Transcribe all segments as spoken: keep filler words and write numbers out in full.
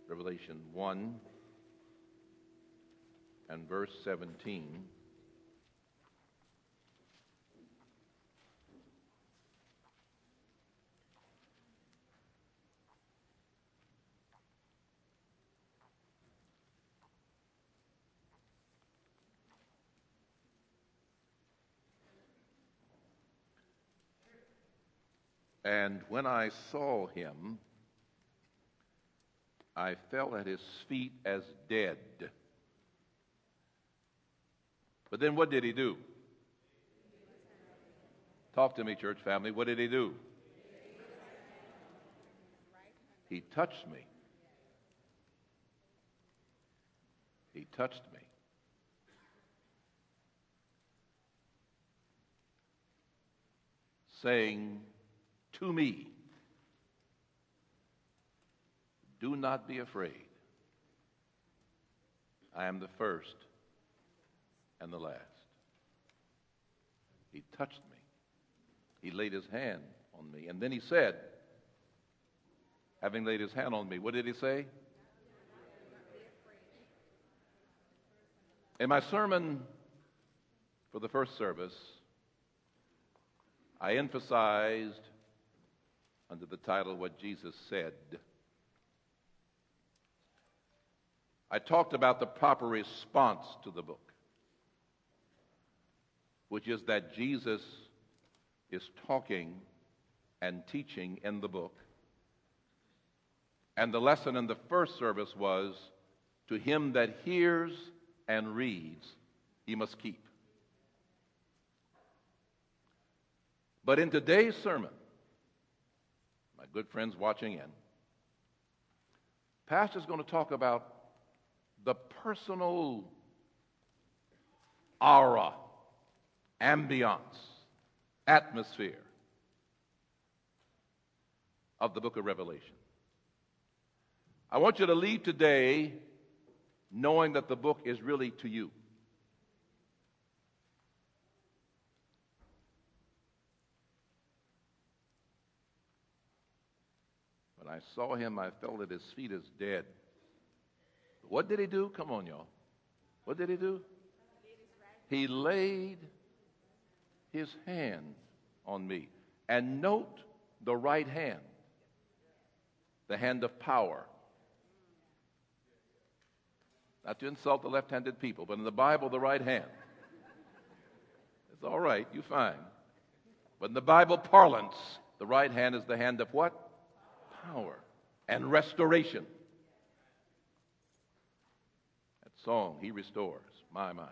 Revelation one and verse seventeen. And when I saw him, I fell at his feet as dead. But then what did he do? Talk to me, church family. What did he do? He touched me. He touched me. Saying to me, do not be afraid. I am the first and the last. He touched me. He laid his hand on me. And then he said, having laid his hand on me, what did he say? In my sermon for the first service, I emphasized under the title what Jesus said. I talked about the proper response to the book, which is that Jesus is talking and teaching in the book. And the lesson in the first service was, to him that hears and reads, he must keep. But in today's sermon, my good friends watching in, Pastor's going to talk about the personal aura, ambiance, atmosphere of the book of Revelation. I want you to leave today knowing that the book is really to you. When I saw him, I fell at his feet as dead. What did he do? Come on, y'all. What did he do? He laid his hand on me. And note the right hand, the hand of power. Not to insult the left-handed people, but in the Bible, the right hand. It's all right, you fine. But in the Bible parlance, the right hand is the hand of what? Power and restoration. That song, He Restores, my, my.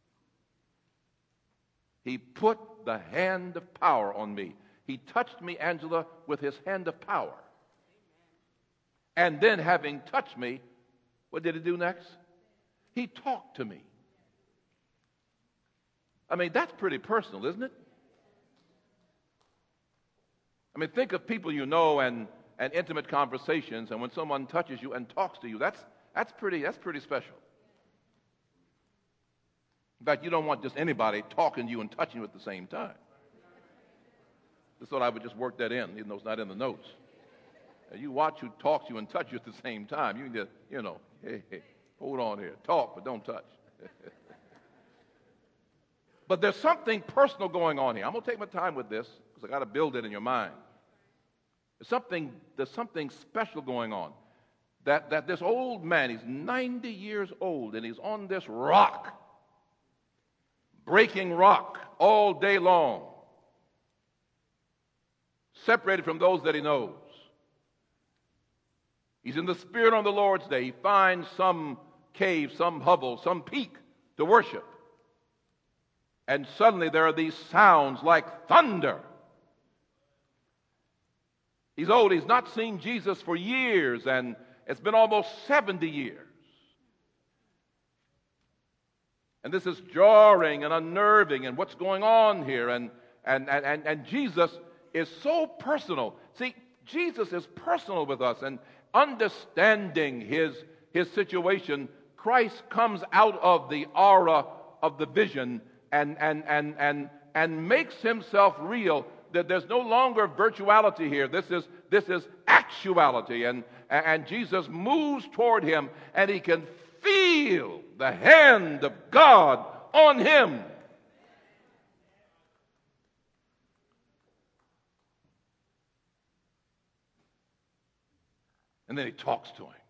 He put the hand of power on me. He touched me, Angela, with his hand of power. And then, having touched me, what did he do next? He talked to me. I mean, that's pretty personal, isn't it? I mean, think of people you know and, and intimate conversations, and when someone touches you and talks to you, that's, that's, pretty, that's pretty special. In fact, you don't want just anybody talking to you and touching you at the same time. Just thought I would just work that in, even though it's not in the notes. You watch who talks to you and touches you at the same time. You can just, you know, hey, hey, hold on here. Talk, but don't touch. But there's something personal going on here. I'm going to take my time with this because I got to build it in your mind. There's something, there's something special going on. That, that this old man, he's ninety years old, and he's on this rock, breaking rock all day long, separated from those that he knows. He's in the Spirit on the Lord's day. He finds some cave, some hovel, some peak to worship. And suddenly there are these sounds like thunder. He's old. He's not seen Jesus for years, and it's been almost seventy years. And this is jarring and unnerving, and what's going on here? And, and, and, and, and Jesus is so personal. See, Jesus is personal with us, and understanding his, his situation, Christ comes out of the aura of the vision and, and, and, and, and makes himself real that there's no longer virtuality here. This is, this is actuality. And, and Jesus moves toward him, and he can feel the hand of God on him. And then he talks to him.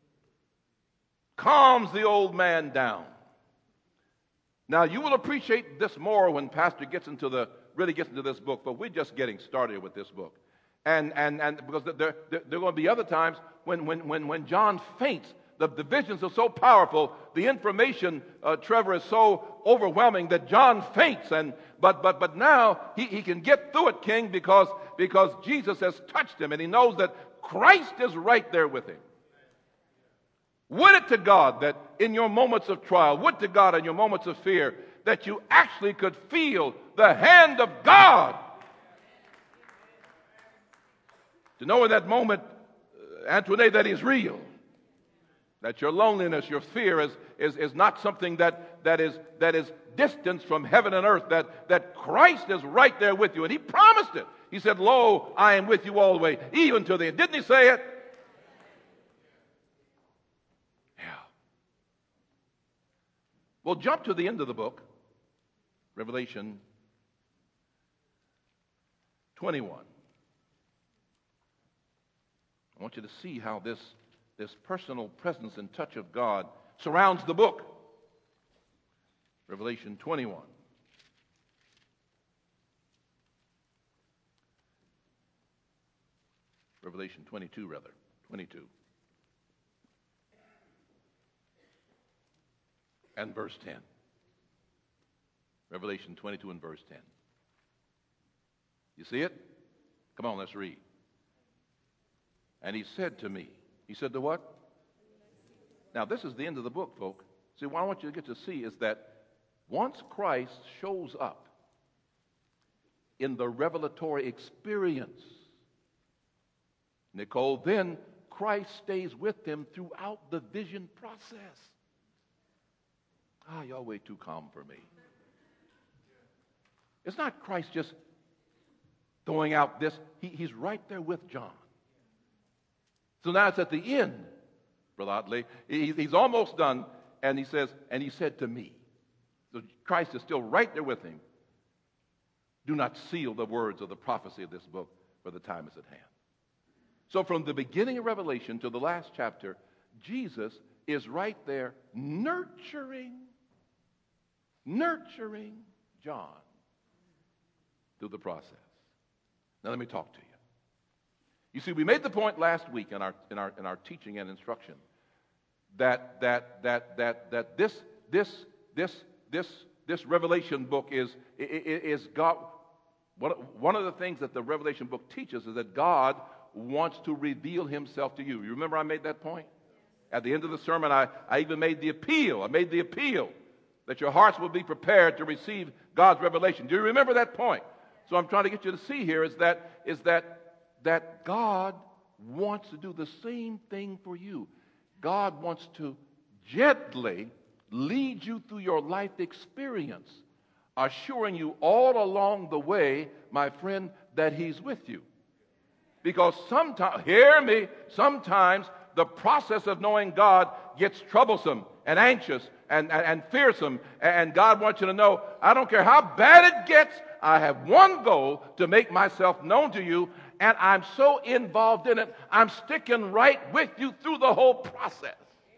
Calms the old man down. Now, you will appreciate this more when Pastor gets into the, really gets into this book, but we're just getting started with this book. And, and, and because there, there, there are going to be other times when, when, when, when John faints, the, the visions are so powerful, the information, uh, Trevor, is so overwhelming that John faints. And but but but now he, he can get through it, King, because, because Jesus has touched him, and he knows that Christ is right there with him. Would it to God that in your moments of trial, would to God in your moments of fear, that you actually could feel the hand of God. To know in that moment, uh, Antoinette, that He's real. That your loneliness, your fear is, is, is not something that, that is, that is distanced from heaven and earth, that, that Christ is right there with you. And He promised it. He said, "Lo, I am with you all the way, even to the end." Didn't He say it? Yeah. Well, jump to the end of the book, Revelation twenty-one. I want you to see how this, this personal presence and touch of God surrounds the book. Revelation twenty-one. Revelation twenty-two, rather. twenty-two. And verse ten. Revelation twenty-two and verse ten. You see it? Come on, let's read. "And he said to me," he said to what? Now, this is the end of the book, folks. See, what I want you to get to see is that once Christ shows up in the revelatory experience, Nicole, then Christ stays with them throughout the vision process. Ah, y'all way too calm for me. It's not Christ just throwing out this. He, he's right there with John. So now it's at the end, Brother Otley. He, he's almost done, and he says, "And he said to me." So Christ is still right there with him. "Do not seal the words of the prophecy of this book, for the time is at hand." So from the beginning of Revelation to the last chapter, Jesus is right there nurturing, nurturing John through the process. Now let me talk to you. You see, we made the point last week in our in our in our teaching and instruction that that that that that this this this this this Revelation book is is God. One of the things that the Revelation book teaches is that God wants to reveal Himself to you. You remember I made that point? At the end of the sermon, I, I even made the appeal. I made the appeal that your hearts will be prepared to receive God's revelation. Do you remember that point? So I'm trying to get you to see here is that is that that God wants to do the same thing for you. God wants to gently lead you through your life experience, assuring you all along the way, my friend, that He's with you. Because sometimes, hear me, sometimes the process of knowing God gets troublesome and anxious and, and, and fearsome. And God wants you to know, I don't care how bad it gets, I have one goal: to make myself known to you. And I'm so involved in it, I'm sticking right with you through the whole process.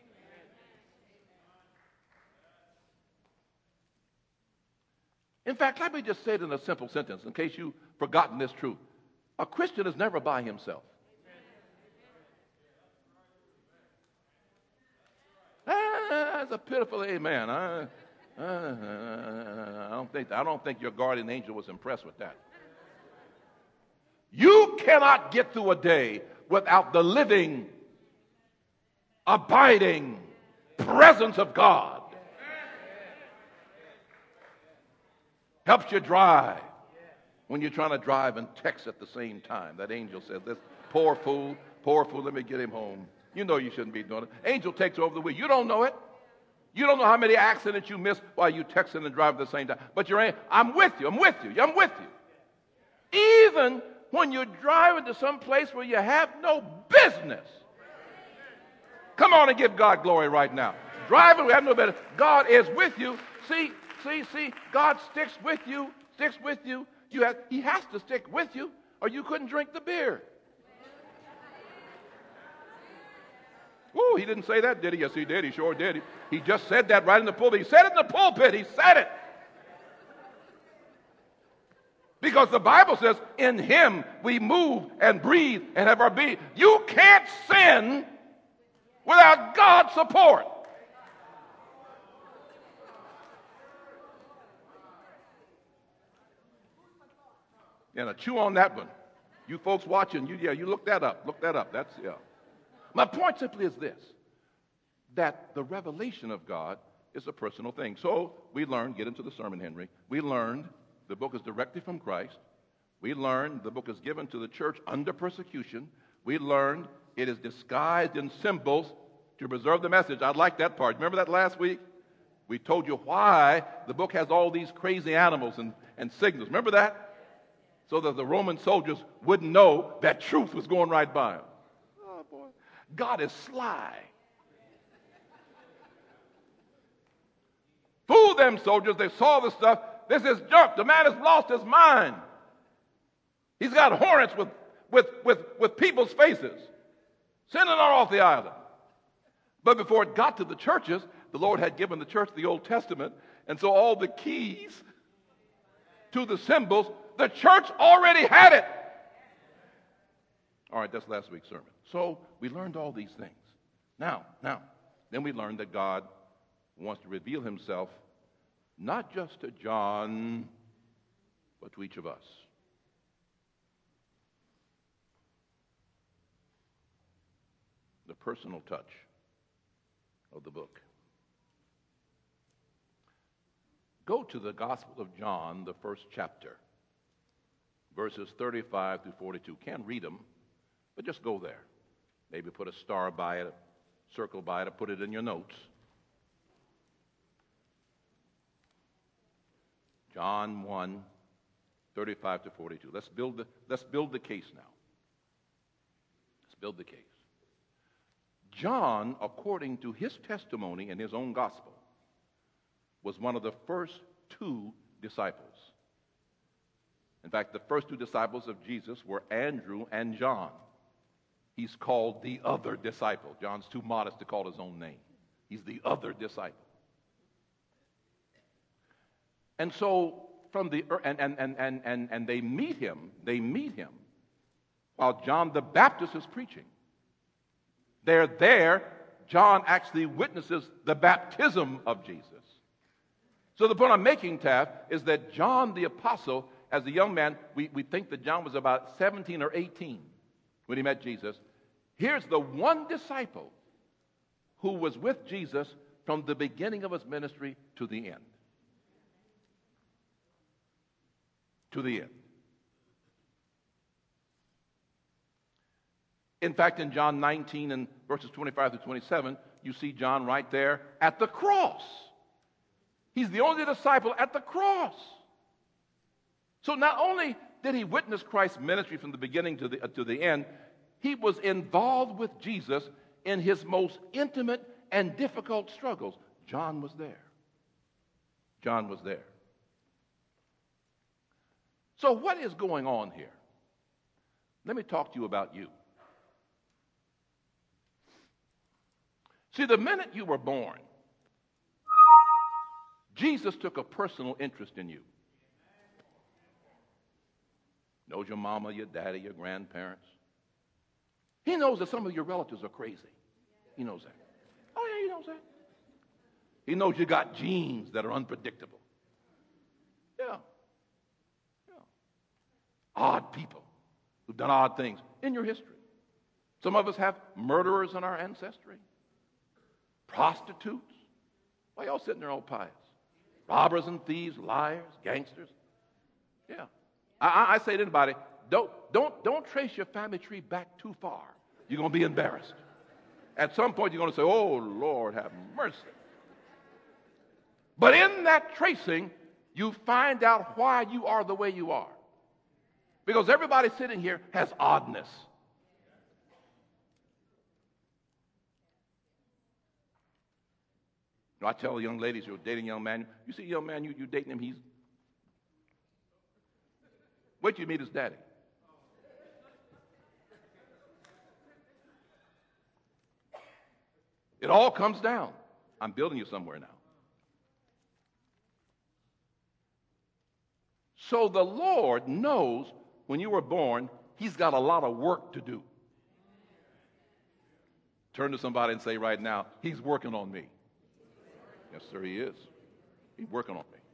In fact, let me just say it in a simple sentence, in case you've forgotten this truth. A Christian is never by himself. Ah, that's a pitiful amen. I, uh, I don't think I don't think your guardian angel was impressed with that. You cannot get through a day without the living, abiding presence of God. Helps you drive when you're trying to drive and text at the same time. That angel says, "This poor fool, poor fool, let me get him home." You know you shouldn't be doing it. Angel takes over the wheel. You don't know it. You don't know how many accidents you miss while you texting and driving at the same time. But you're, I'm with you. I'm with you. I'm with you. Even when you're driving to some place where you have no business. Come on and give God glory right now. Driving, we have no business. God is with you. See, see, see, God sticks with you, sticks with you. You have, he has to stick with you, or you couldn't drink the beer. Oh, he didn't say that, did he? Yes, he did. He sure did. He, he just said that right in the pulpit. He said it in the pulpit. He said it. Because the Bible says, in him we move and breathe and have our being. You can't sin without God's support. Yeah, now chew on that one. You folks watching, you yeah, you look that up. Look that up. That's yeah. My point simply is this, that the revelation of God is a personal thing. So we learned, get into the sermon, Henry. We learned the book is directly from Christ. We learned the book is given to the church under persecution. We learned it is disguised in symbols to preserve the message. I like that part. Remember that last week? We told you why the book has all these crazy animals and, and signals. Remember that? So that the Roman soldiers wouldn't know that truth was going right by them. Oh, boy. God is sly. Fool them soldiers. They saw the stuff. This is junk. The man has lost his mind. He's got hornets with, with, with, with people's faces. Sending her off the island. But before it got to the churches, the Lord had given the church the Old Testament. And so all the keys to the symbols, the church already had it. All right, that's last week's sermon. So we learned all these things. Now, now, then we learned that God wants to reveal himself not just to John, but to each of us. The personal touch of the book. Go to the Gospel of John, the first chapter, verses thirty-five through forty-two. Can't read them, but just go there. Maybe put a star by it, a circle by it, or put it in your notes. John one, thirty-five to forty-two. Let's build the, let's build the case now. Let's build the case. John, according to his testimony in his own gospel, was one of the first two disciples. In fact, the first two disciples of Jesus were Andrew and John. He's called the other disciple. John's too modest to call his own name. He's the other disciple. And so from the and and and and and, and they meet him, they meet him while John the Baptist is preaching. They're there. John actually witnesses the baptism of Jesus. So the point I'm making, Taft, is that John the Apostle, as a young man, we, we think that John was about seventeen or eighteen when he met Jesus. Here's the one disciple who was with Jesus from the beginning of his ministry to the end. To the end. In fact, in John nineteen and verses twenty-five to twenty-seven, you see John right there at the cross. He's the only disciple at the cross. So not only did he witness Christ's ministry from the beginning to the, uh, to the end, he was involved with Jesus in his most intimate and difficult struggles. John was there. John was there. So what is going on here? Let me talk to you about you. See, the minute you were born, Jesus took a personal interest in you. Knows your mama, your daddy, your grandparents. He knows that some of your relatives are crazy. He knows that. Oh, yeah, he knows that. He knows you got genes that are unpredictable. Yeah. Yeah. Odd people who've done odd things in your history. Some of us have murderers in our ancestry. Prostitutes. Why y'all sitting there all pious? Robbers and thieves, liars, gangsters. Yeah. I, I, I say to anybody, don't, don't, don't trace your family tree back too far. You're going to be embarrassed. At some point, you're going to say, oh, Lord, have mercy. But in that tracing, you find out why you are the way you are. Because everybody sitting here has oddness. I tell young ladies who are dating a young man, you see a young man, you, you dating him, he's, wait till you meet his daddy. It all comes down. I'm building you somewhere now. So the Lord knows when you were born, he's got a lot of work to do. Turn to somebody and say right now, he's working on me. Yes, sir, he is. He's working on me.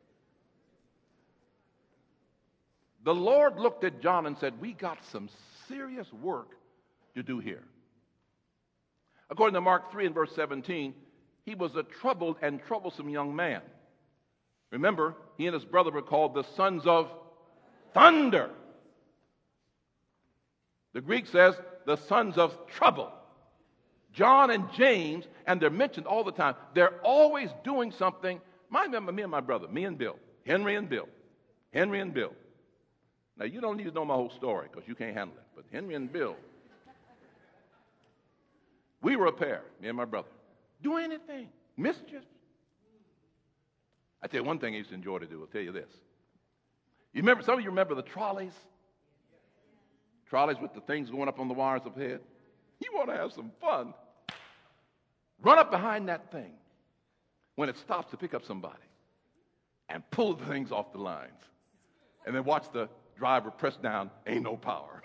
The Lord looked at John and said, we got some serious work to do here. According to Mark three and verse seventeen, he was a troubled and troublesome young man. Remember, he and his brother were called the sons of thunder. The Greek says the sons of trouble. John and James, and they're mentioned all the time. They're always doing something. I remember me and my brother, me and Bill, Henry and Bill, Henry and Bill. Now, you don't need to know my whole story because you can't handle it. But Henry and Bill, we were a pair, me and my brother. Do anything, mischief. I tell you one thing I used to enjoy to do. I'll tell you this. You remember? Some of you remember the trolleys? Trolleys with the things going up on the wires up ahead. You want to have some fun. Run up behind that thing when it stops to pick up somebody and pull the things off the lines. And then watch the driver press down, ain't no power.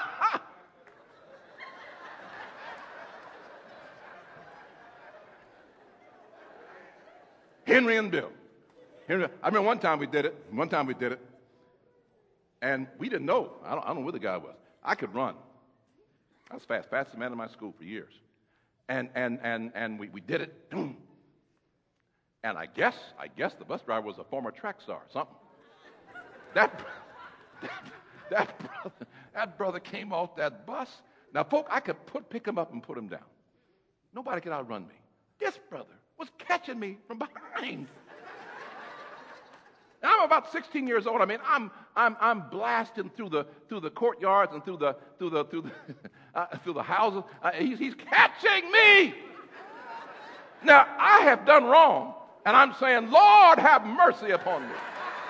Henry and Bill. Henry, I remember one time we did it. One time we did it. And we didn't know. I don't, I don't know where the guy was. I could run. I was fast, fastest man in my school for years. And and and and we, we did it. And I guess, I guess the bus driver was a former track star or something. That, that, that, brother, that brother came off that bus. Now, folk, I could put, pick him up and put him down. Nobody could outrun me. This brother was catching me from behind. And I'm about sixteen years old. I mean, I'm I'm I'm blasting through the through the courtyards and through the through the through the uh, through the houses. Uh, he's he's catching me. Now I have done wrong, and I'm saying, Lord, have mercy upon me.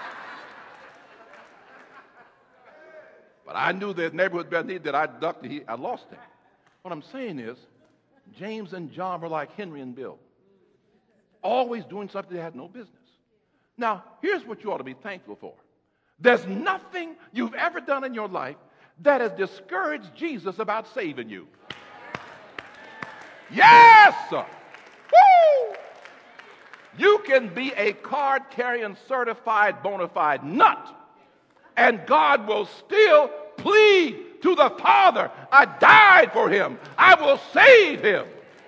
But I knew that neighborhood better need that I ducked. He, I lost him. What I'm saying is, James and John were like Henry and Bill, always doing something they had no business. Now, here's what you ought to be thankful for. There's nothing you've ever done in your life that has discouraged Jesus about saving you. Yes, sir. Woo! You can be a card-carrying, certified, bona fide nut, and God will still plead to the Father, I died for him. I will save him.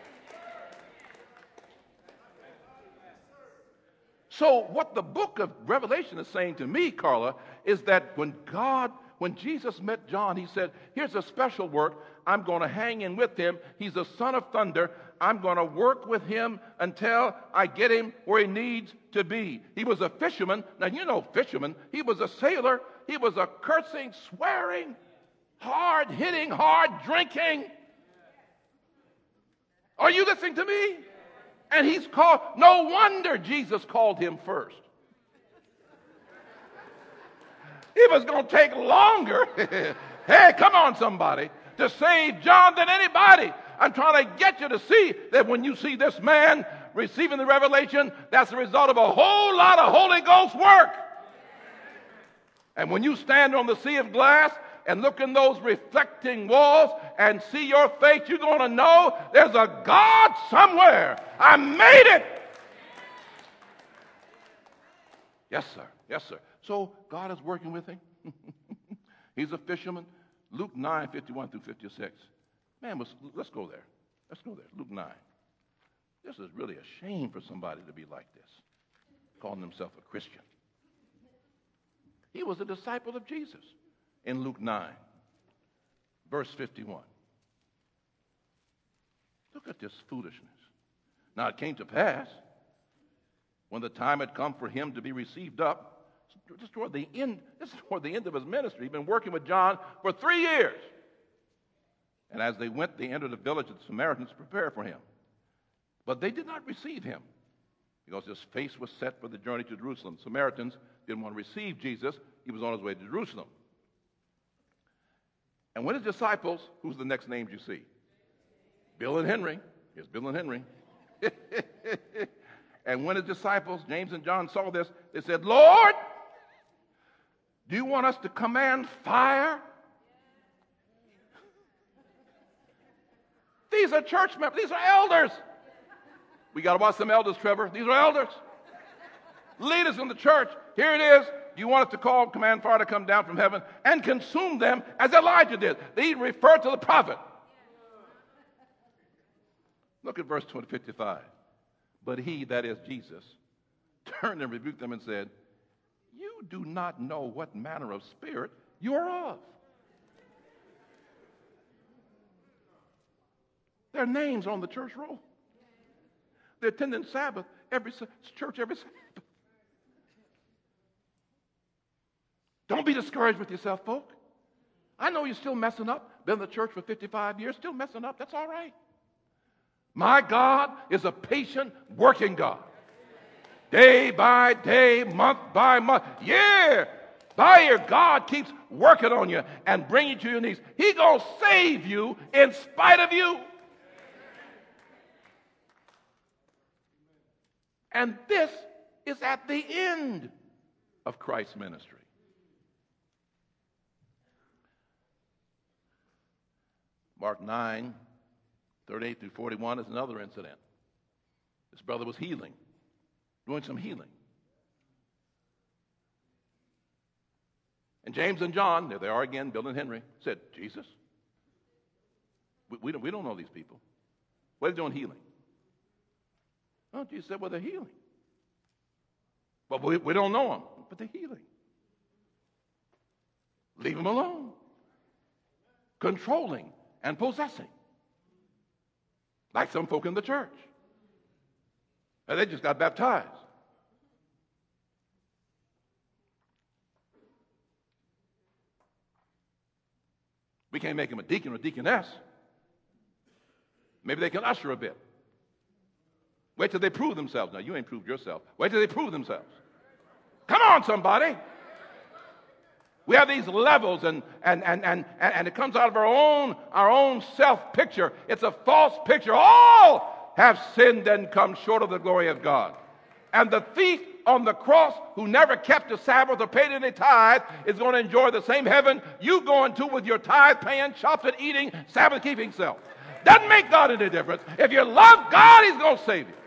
So what the book of Revelation is saying to me, Carla, is that when God, when Jesus met John, he said, here's a special work. I'm going to hang in with him. He's the son of thunder. I'm going to work with him until I get him where he needs to be. He was a fisherman. Now, you know fisherman. He was a sailor. He was a cursing, swearing, hard-hitting, hard-drinking. Are you listening to me? And he's called, no wonder Jesus called him first. It was going to take longer, hey, come on somebody, to save John than anybody. I'm trying to get you to see that when you see this man receiving the revelation, that's the result of a whole lot of Holy Ghost work. And when you stand on the sea of glass and look in those reflecting walls and see your face, you're going to know there's a God somewhere. I made it. Yes, sir. Yes, sir. So God is working with him. He's a fisherman. Luke nine, fifty-one through fifty-six. Man, let's, let's go there. Let's go there. Luke nine. This is really a shame for somebody to be like this, calling himself a Christian. He was a disciple of Jesus. In Luke nine, verse fifty-one. Look at this foolishness. Now it came to pass, when the time had come for him to be received up, just toward the end, this is toward the end of his ministry. He'd been working with John for three years. And as they went, they entered a village of the Samaritans to prepare for him. But they did not receive him because his face was set for the journey to Jerusalem. Samaritans didn't want to receive Jesus. He was on his way to Jerusalem. And when his disciples, who's the next names you see? Bill and Henry. Here's Bill and Henry. And when his disciples, James and John, saw this, they said, Lord, do you want us to command fire? These are church members. These are elders. We got to watch some elders, Trevor. These are elders. Leaders in the church. Here it is. Do you want us to call, command fire to come down from heaven and consume them as Elijah did? They refer to the prophet. Look at verse fifty-five. But he, that is Jesus, turned and rebuked them and said, you do not know what manner of spirit you are of. Their names on the church roll. They're attending Sabbath, every church every Sabbath. Don't be discouraged with yourself, folk. I know you're still messing up. Been in the church for fifty-five years, still messing up. That's all right. My God is a patient, working God. Day by day, month by month, year by year, God keeps working on you and bringing you to your knees. He's going to save you in spite of you. And this is at the end of Christ's ministry. Mark nine, thirty-eight through forty-one is another incident. This brother was healing, doing some healing. And James and John, there they are again, Bill and Henry, said, Jesus, we, we, don't, we don't know these people. What are they doing healing? Oh, Jesus said, well, they're healing. But we, we don't know them, but they're healing. Leave them alone. Controlling and possessing. Like some folk in the church. And they just got baptized. We can't make them a deacon or deaconess. Maybe they can usher a bit. Wait till they prove themselves. Now, you ain't proved yourself. Wait till they prove themselves. Come on, somebody. We have these levels, and, and, and, and, and it comes out of our own, our own self-picture. It's a false picture. All have sinned and come short of the glory of God. And the thief on the cross who never kept the Sabbath or paid any tithe is going to enjoy the same heaven you going to with your tithe-paying, chopped-eating, Sabbath-keeping self. Doesn't make God any difference. If you love God, He's going to save you.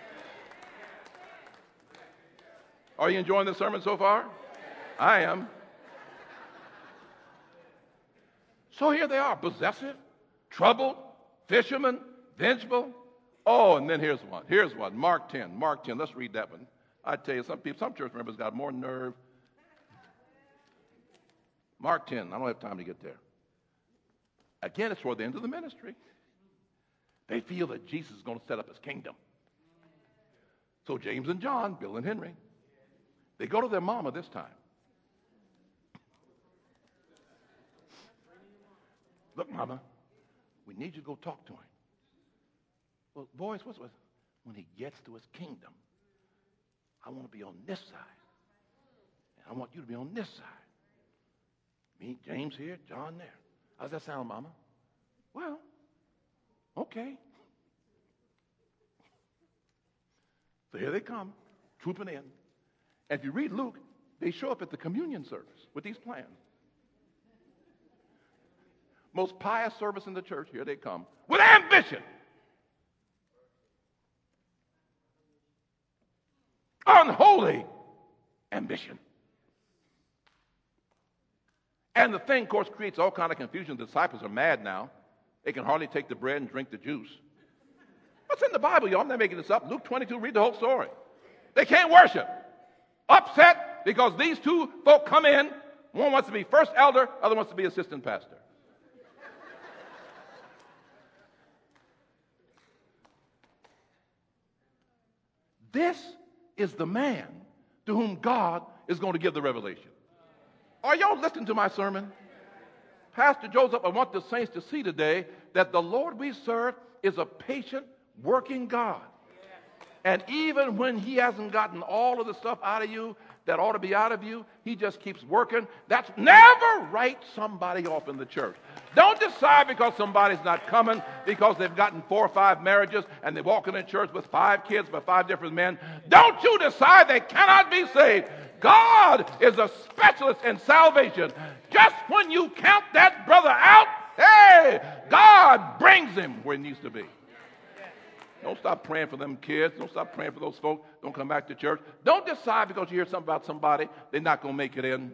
Are you enjoying the sermon so far? I am. So here they are, possessive, troubled, fishermen, vengeful. Oh, and then here's one. Here's one. Mark ten. Mark ten. Let's read that one. I tell you, some people, some church members got more nerve. Mark ten. I don't have time to get there. Again, it's toward the end of the ministry. They feel that Jesus is going to set up his kingdom. So James and John, Bill and Henry, they go to their mama this time. Look, Mama, we need you to go talk to him. Well, boys, what's what? When he gets to his kingdom, I want to be on this side. And I want you to be on this side. Me, James here, John there. How's that sound, Mama? Well, okay. So here they come, trooping in. And if you read Luke, they show up at the communion service with these plans. Most pious service in the church, here they come, with ambition. Unholy ambition. And the thing, of course, creates all kind of confusion. The disciples are mad now. They can hardly take the bread and drink the juice. What's in the Bible, y'all? I'm not making this up. Luke twenty-two, read the whole story. They can't worship. Upset because these two folk come in. One wants to be first elder, other wants to be assistant pastor. This is the man to whom God is going to give the revelation. Are y'all listening to my sermon? Pastor Joseph, I want the saints to see today that the Lord we serve is a patient, working God. And even when he hasn't gotten all of the stuff out of you that ought to be out of you, he just keeps working. That's never write somebody off in the church. Don't decide because somebody's not coming, because they've gotten four or five marriages and they're walking in church with five kids by five different men. Don't you decide they cannot be saved. God is a specialist in salvation. Just when you count that brother out, hey, God brings him where he needs to be. Don't stop praying for them kids. Don't stop praying for those folks. Don't come back to church. Don't decide because you hear something about somebody, they're not going to make it in.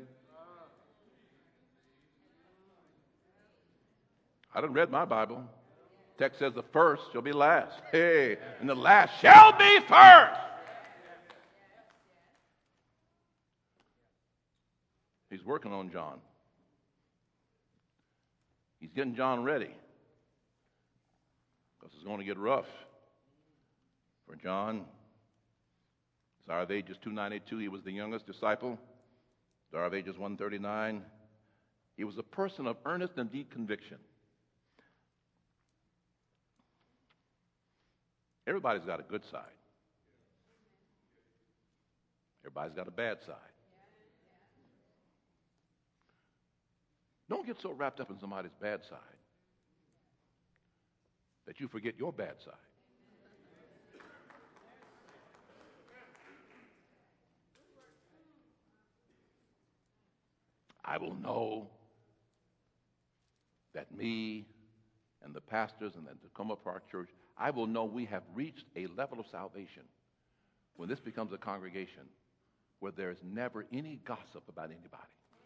I done read my Bible. Text says the first shall be last. Hey, and the last shall be first. He's working on John. He's getting John ready because it's going to get rough for John. Desire of Ages two ninety-two, he was the youngest disciple. Desire of Ages one thirty-nine, he was a person of earnest and deep conviction. Everybody's got a good side. Everybody's got a bad side. Don't get so wrapped up in somebody's bad side that you forget your bad side. I will know that me and the pastors and the Tacoma Park Church, I will know we have reached a level of salvation when this becomes a congregation where there is never any gossip about anybody.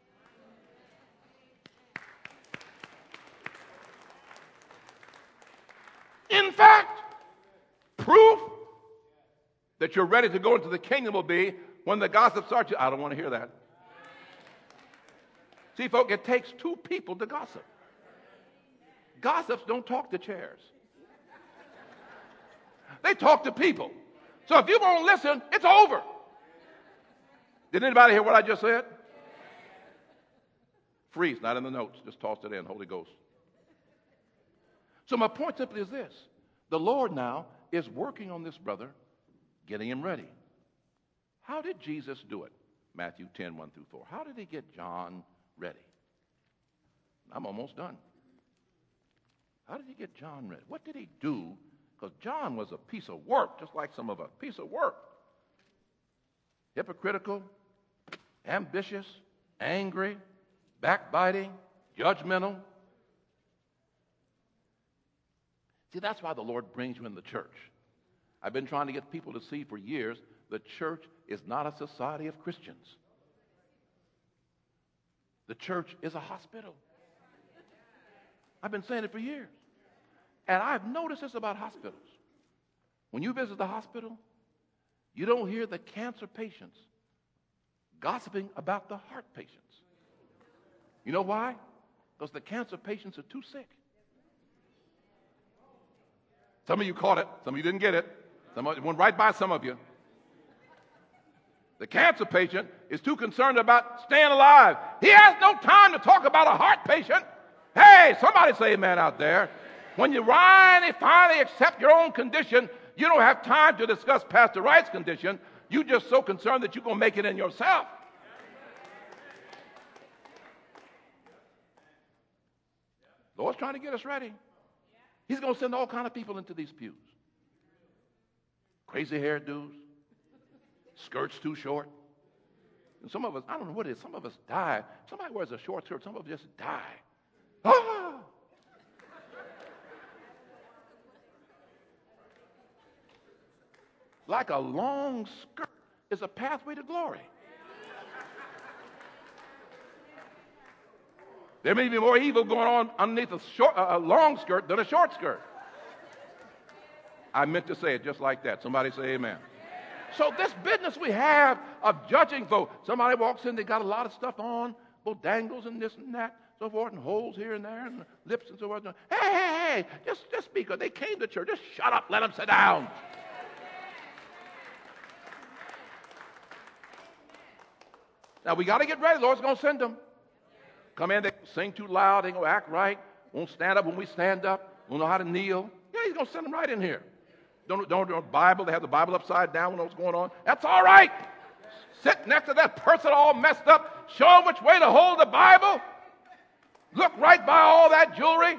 In fact, proof that you're ready to go into the kingdom will be when the gossip starts. I don't want to hear that. See, folks, it takes two people to gossip. Gossips don't talk to chairs. They talk to people. So if you won't listen, it's over. Did anybody hear what I just said? Freeze, not in the notes. Just toss it in, Holy Ghost. So my point simply is this. The Lord now is working on this brother, getting him ready. How did Jesus do it? Matthew ten, one through four. How did he get John ready? I'm almost done. How did he get John ready? What did he do? Because John was a piece of work, just like some of us. Piece of work. Hypocritical, ambitious, angry, backbiting, judgmental. See, that's why the Lord brings you in the church. I've been trying to get people to see for years the church is not a society of Christians. The church is a hospital. I've been saying it for years. And I've noticed this about hospitals. When you visit the hospital, you don't hear the cancer patients gossiping about the heart patients. You know why? Because the cancer patients are too sick. Some of you caught it. Some of you didn't get it. Some of it went right by some of you. The cancer patient is too concerned about staying alive. He has no time to talk about a heart patient. Hey, somebody say amen out there. When you finally, finally accept your own condition, you don't have time to discuss Pastor Wright's condition. You're just so concerned that you're going to make it in yourself. The Lord's trying to get us ready. He's going to send all kind of people into these pews. Crazy hairdos, skirts too short. And some of us, I don't know what it is, some of us die. Somebody wears a short skirt, some of us just die. Ah! Like a long skirt is a pathway to glory. There may be more evil going on underneath a, short, a long skirt than a short skirt. I meant to say it just like that. Somebody say amen. So this business we have of judging folks, somebody walks in, they got a lot of stuff on, little dangles and this and that, so forth, and holes here and there, and lips and so forth. Hey, hey, hey, just, just because they came to church, just shut up, let them sit down. Now, we got to get ready. The Lord's going to send them. Come in, they sing too loud, they going to act right, won't stand up when we stand up, won't know how to kneel. Yeah, he's going to send them right in here. Don't, don't do a Bible. They have the Bible upside down when what's going on. That's all right. Sit next to that person all messed up. Show them which way to hold the Bible. Look right by all that jewelry.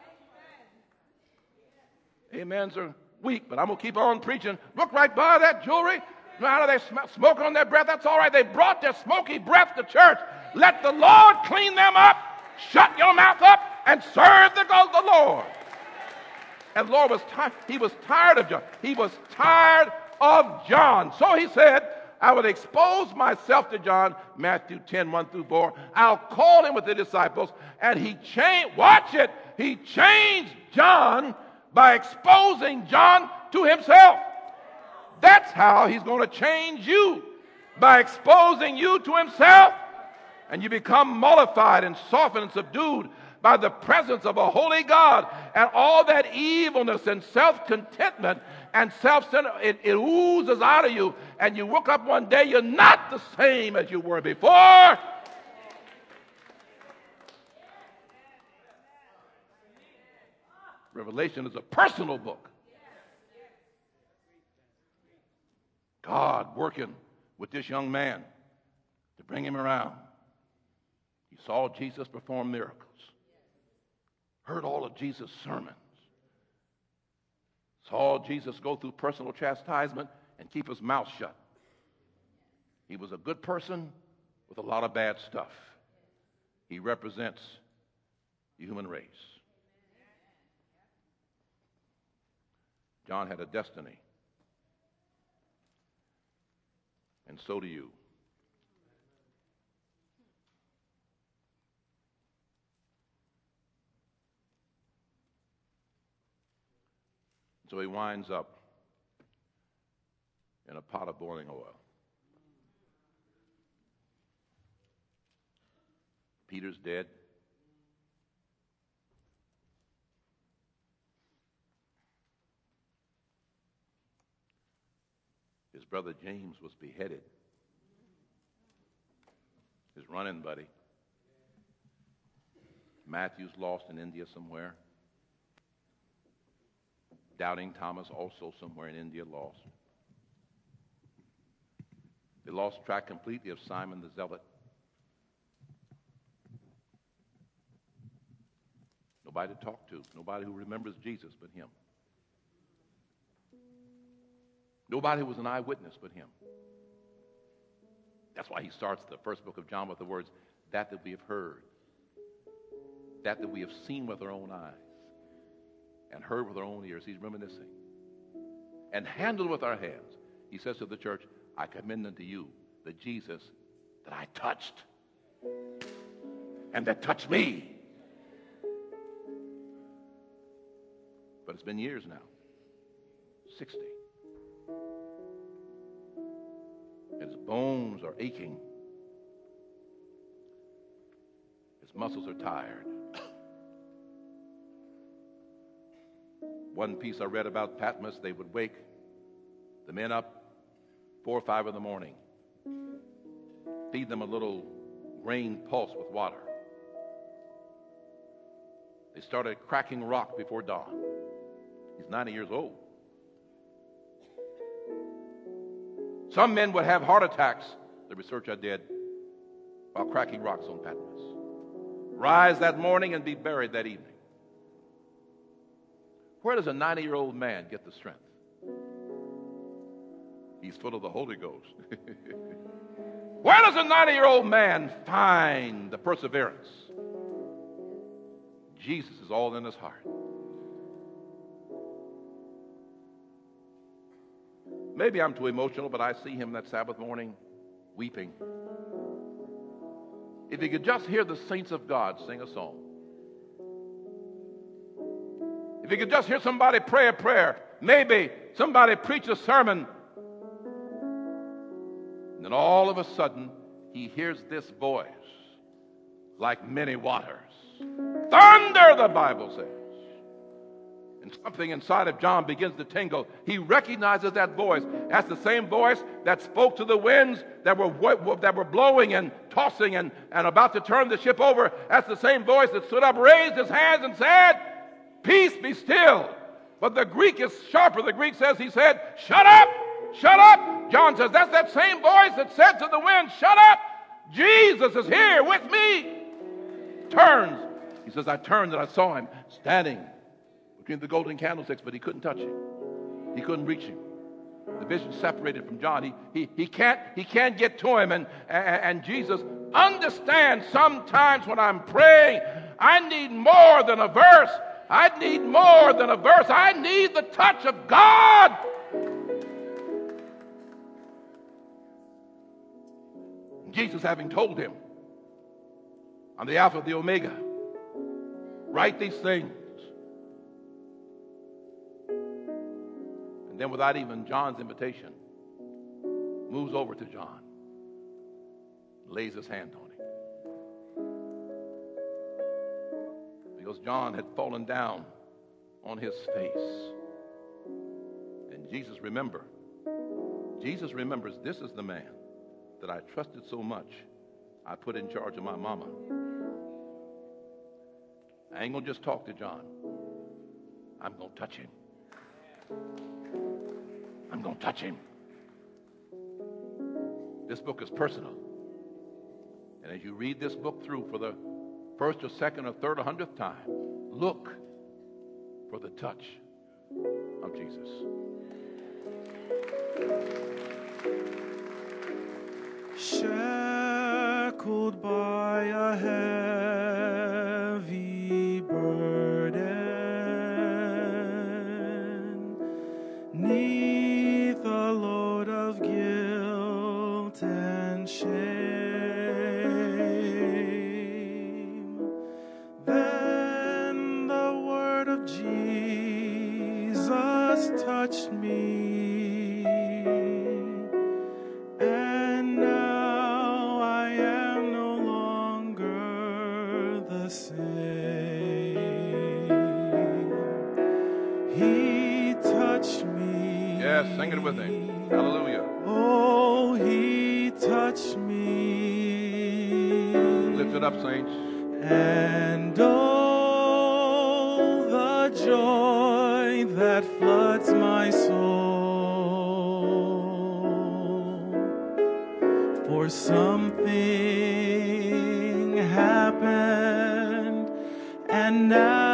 Amens are weak, but I'm going to keep on preaching. Look right by that jewelry. Now they smell smoke on their breath. That's all right. They brought their smoky breath to church. Let the Lord clean them up. Shut your mouth up and serve the, the Lord. And the Lord was tired. He was tired of John. He was tired of John. So he said, I would expose myself to John, Matthew ten, one through four. I'll call him with the disciples. And he changed, watch it, he changed John by exposing John to himself. That's how he's going to change you, by exposing you to himself. And you become mollified and softened and subdued by the presence of a holy God. And all that evilness and self-contentment and self-centered, it, it oozes out of you. And you look up one day, you're not the same as you were before. Revelation is a personal book. God working with this young man to bring him around. He saw Jesus perform miracles, heard all of Jesus' sermons, saw Jesus go through personal chastisement and keep his mouth shut. He was a good person with a lot of bad stuff. He represents the human race. John had a destiny. And so do you. So he winds up in a pot of boiling oil. Peter's dead. His brother James was beheaded. His running buddy. Matthew's lost in India somewhere. Doubting Thomas also somewhere in India lost. They lost track completely of Simon the Zealot. Nobody to talk to. Nobody who remembers Jesus but him. Nobody who was an eyewitness but him. That's why he starts the first book of John with the words, that that we have heard, that that we have seen with our own eyes, and heard with our own ears. He's reminiscing. And handled with our hands. He says to the church, I commend unto you the Jesus that I touched and that touched me. But it's been years now. sixty. His bones are aching. His muscles are tired. One piece I read about Patmos, they would wake the men up four or five in the morning, feed them a little grain pulse with water. They started cracking rock before dawn. He's ninety years old. Some men would have heart attacks, the research I did, while cracking rocks on Patmos. Rise that morning and be buried that evening. Where does a ninety-year-old man get the strength? He's full of the Holy Ghost. Where does a ninety-year-old man find the perseverance? Jesus is all in his heart. Maybe I'm too emotional, but I see him that Sabbath morning weeping. If you could just hear the saints of God sing a song. If you could just hear somebody pray a prayer, maybe somebody preach a sermon, and then all of a sudden he hears this voice like many waters. Thunder, the Bible says. And something inside of John begins to tingle. He recognizes that voice. That's the same voice that spoke to the winds that were that were blowing and tossing and, and about to turn the ship over. That's the same voice that stood up, raised his hands, and said, "Peace, be still." But the Greek is sharper. The Greek says he said, "Shut up, shut up." John says that's that same voice that said to the wind, "Shut up. Jesus is here with me." Turns. He says, I turned and I saw him standing between the golden candlesticks, but he couldn't touch him. He couldn't reach him. The vision separated from John. He, he, he, can't, he can't get to him. And, and, and Jesus understands sometimes when I'm praying, I need more than a verse. I need more than a verse. I need the touch of God. Jesus, having told him, I'm the Alpha, the Omega. Write these things. And then without even John's invitation, moves over to John, lays his hand on him. Because John had fallen down on his face. And Jesus remember, Jesus remembers this is the man that I trusted so much, I put in charge of my mama. I ain't going to just talk to John. I'm going to touch him. I'm going to touch him. This book is personal. And as you read this book through for the first or second or third or hundredth time, look for the touch of Jesus. Shackled by a heavy burden, 'neath a load of guilt and shame, then the word of Jesus touched me. Sing it with him. Hallelujah. Oh, he touched me. Lift it up, saints. And oh, the joy that floods my soul. For something happened, and now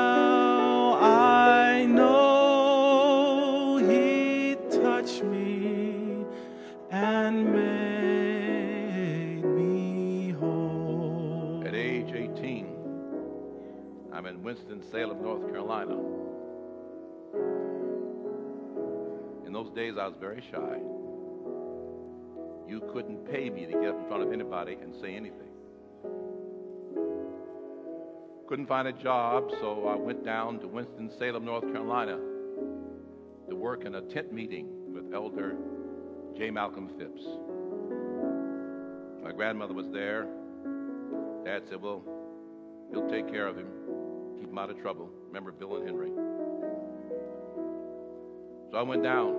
in Winston-Salem, North Carolina. In those days, I was very shy. You couldn't pay me to get up in front of anybody and say anything. Couldn't find a job, so I went down to Winston-Salem, North Carolina to work in a tent meeting with Elder J. Malcolm Phipps. My grandmother was there. Dad said, well, he'll take care of him. Keep him out of trouble. Remember Bill and Henry. So I went down.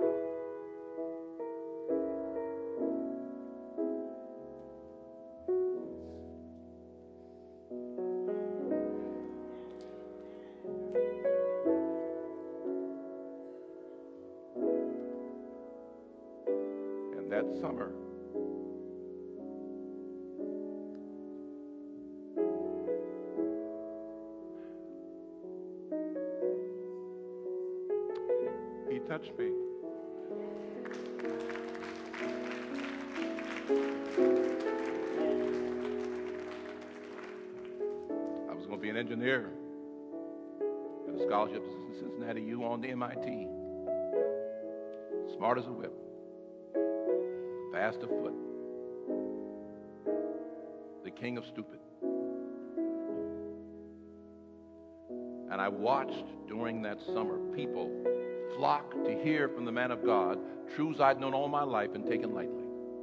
And that summer, he touched me. I was going to be an engineer. Got a scholarship to Cincinnati U on to M I T. Smart as a whip. Fast of foot. The king of stupid. And I watched during that summer people flock to hear from the man of God truths I'd known all my life and taken lightly.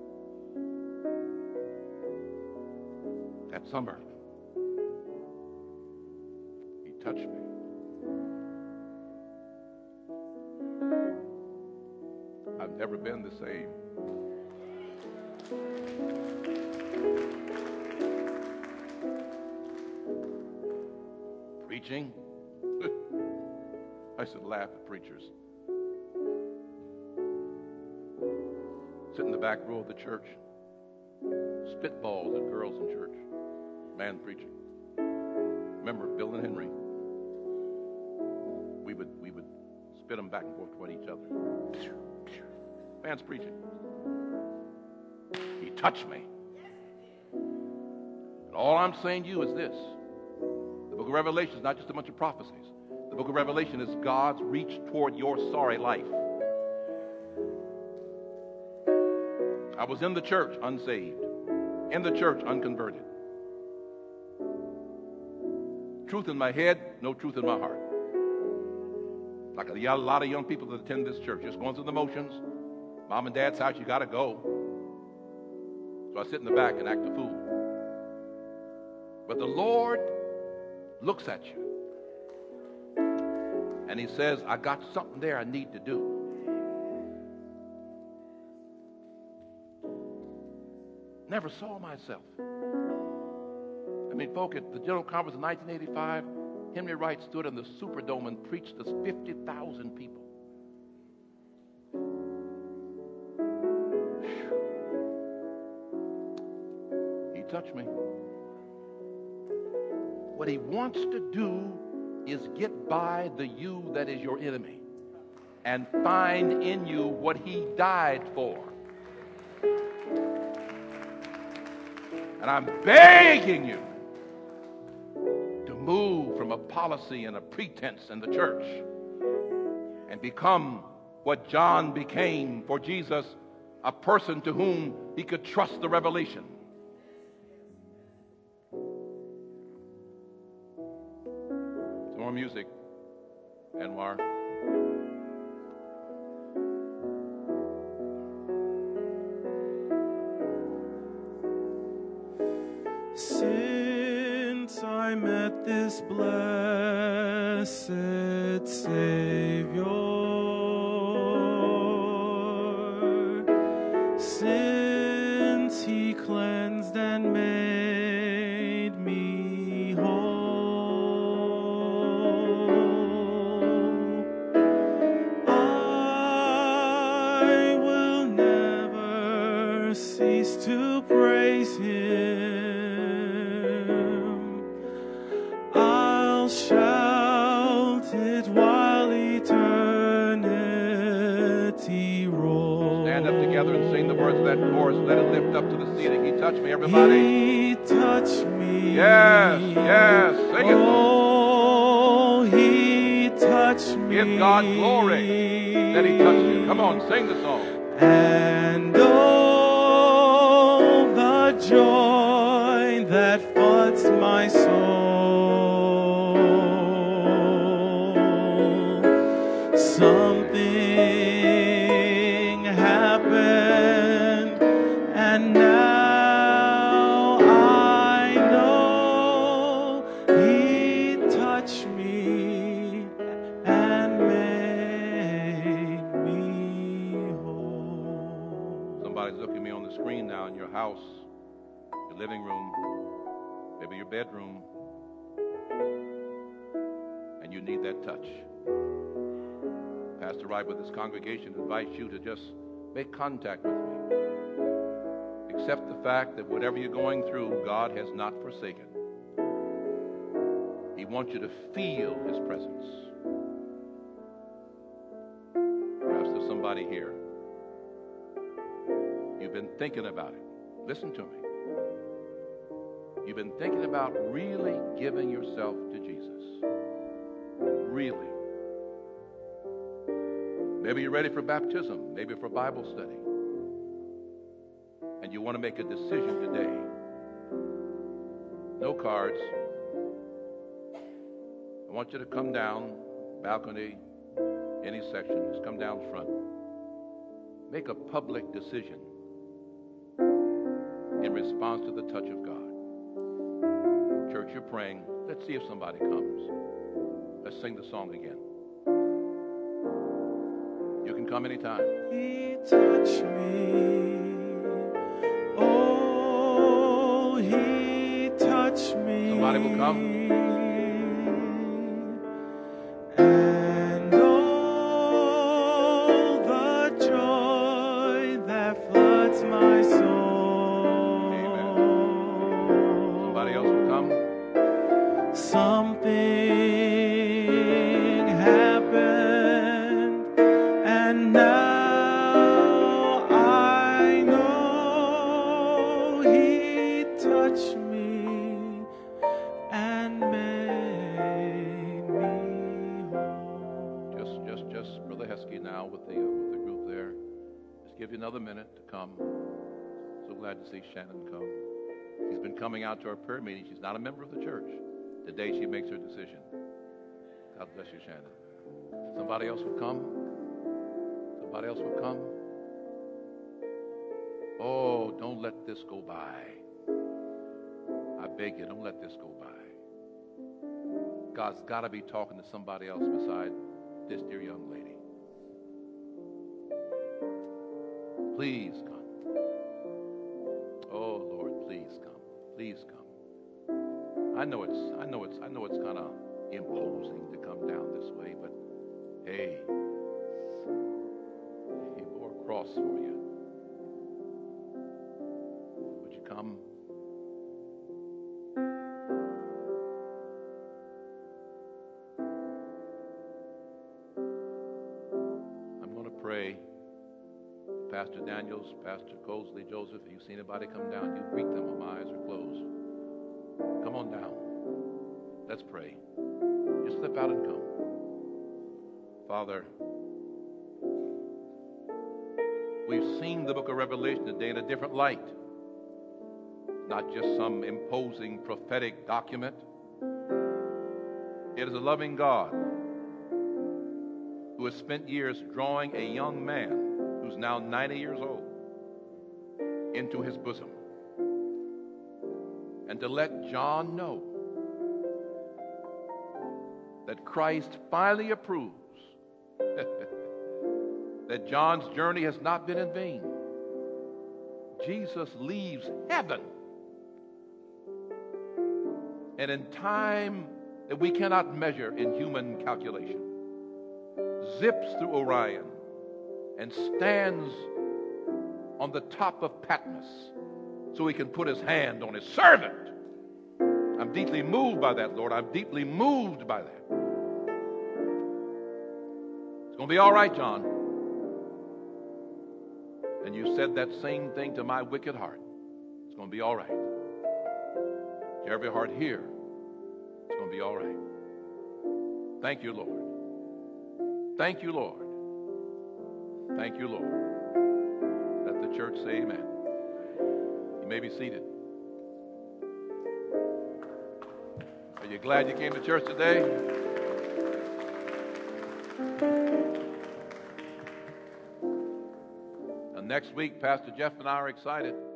That summer, he touched me. I've never been the same. Preaching? I used to laugh at preachers. Sit in the back row of the church, spitballs at girls in church. Man preaching. Remember Bill and Henry? We would we would spit them back and forth toward each other. Man's preaching. He touched me. And all I'm saying to you is this. The book of Revelation is not just a bunch of prophecies. The book of Revelation is God's reach toward your sorry life. I was in the church unsaved. In the church unconverted. Truth in my head, no truth in my heart. Like a, a lot of young people that attend this church, just going through the motions. Mom and Dad's house, you got to go. So I sit in the back and act a fool. But the Lord looks at you. And he says, I got something there I need to do. Never saw myself. I mean, folk, at the General Conference in nineteen eighty-five, Henry Wright stood in the Superdome and preached to fifty thousand people. He touched me. What he wants to do is get by the you that is your enemy and find in you what he died for. And I'm begging you to move from a policy and a pretense in the church and become what John became for Jesus, a person to whom he could trust the revelation. Some more music, Anwar. Since I met this blessed Savior, since he cleansed and made me whole, I will never cease to praise him. I'll shout it while eternity rolls. Stand up together and sing the words of that chorus. Let it lift up to the ceiling. He touched me, everybody. He touched me. Yes, yes. Sing it. Oh, he touched me. Give God glory that he touched you. Come on, sing the song. And oh, the joy that floods my soul. Something happened, and now I know he touched me and made me whole. Somebody's looking at me on the screen now in your house, your living room, maybe your bedroom, and you need that touch. Pastor Wright with his congregation invites you to just make contact with me. Accept the fact that whatever you're going through, God has not forsaken. He wants you to feel his presence. Perhaps there's somebody here. You've been thinking about it. Listen to me. You've been thinking about really giving yourself to Jesus. Really. Maybe you're ready for baptism, maybe for Bible study. And you want to make a decision today. No cards. I want you to come down, balcony, any section, just come down front. Make a public decision in response to the touch of God. Church, you're praying. Let's see if somebody comes. Let's sing the song again. You can can come anytime. He touched me. Oh, he touched me. Somebody will come. And all the joy that floods my soul. Amen. Somebody else will come. Something happened, and now I know he touched me and made me whole. Just, just, just, Brother Heskey now with the uh, with the group there. Just give you another minute to come. So glad to see Shannon come. She's been coming out to our prayer meeting. She's not a member of the church. Today she makes her decision. God bless you, Shannon. Somebody else will come. Somebody else will come. Oh, don't let this go by. I beg you, don't let this go by. God's got to be talking to somebody else beside this dear young lady. Please come. Oh, Lord, please come. Please come. I know it's I know it's I know it's kind of imposing to come down this way, but hey, he bore a cross for you. Would you come? I'm going to pray. Pastor Daniels, Pastor Cosley, Joseph, if you see anybody come down, you greet them while my eyes are closed. Come on down. Let's pray. Just slip out and come. Father, we've seen the book of Revelation today in a different light. Not just some imposing prophetic document. It is a loving God who has spent years drawing a young man who's now ninety years old into his bosom. And to let John know that Christ finally approves that John's journey has not been in vain. Jesus leaves heaven, and in time that we cannot measure in human calculation, zips through Orion and stands on the top of Patmos so he can put his hand on his servant. I'm deeply moved by that, Lord. I'm deeply moved by that. It's going to be all right, John. And you said that same thing to my wicked heart. It's going to be all right. To every heart here, it's going to be all right. Thank you, Lord. Thank you, Lord. Thank you, Lord. Let the church say amen. You may be seated. Are you glad you came to church today? And next week, Pastor Jeff and I are excited.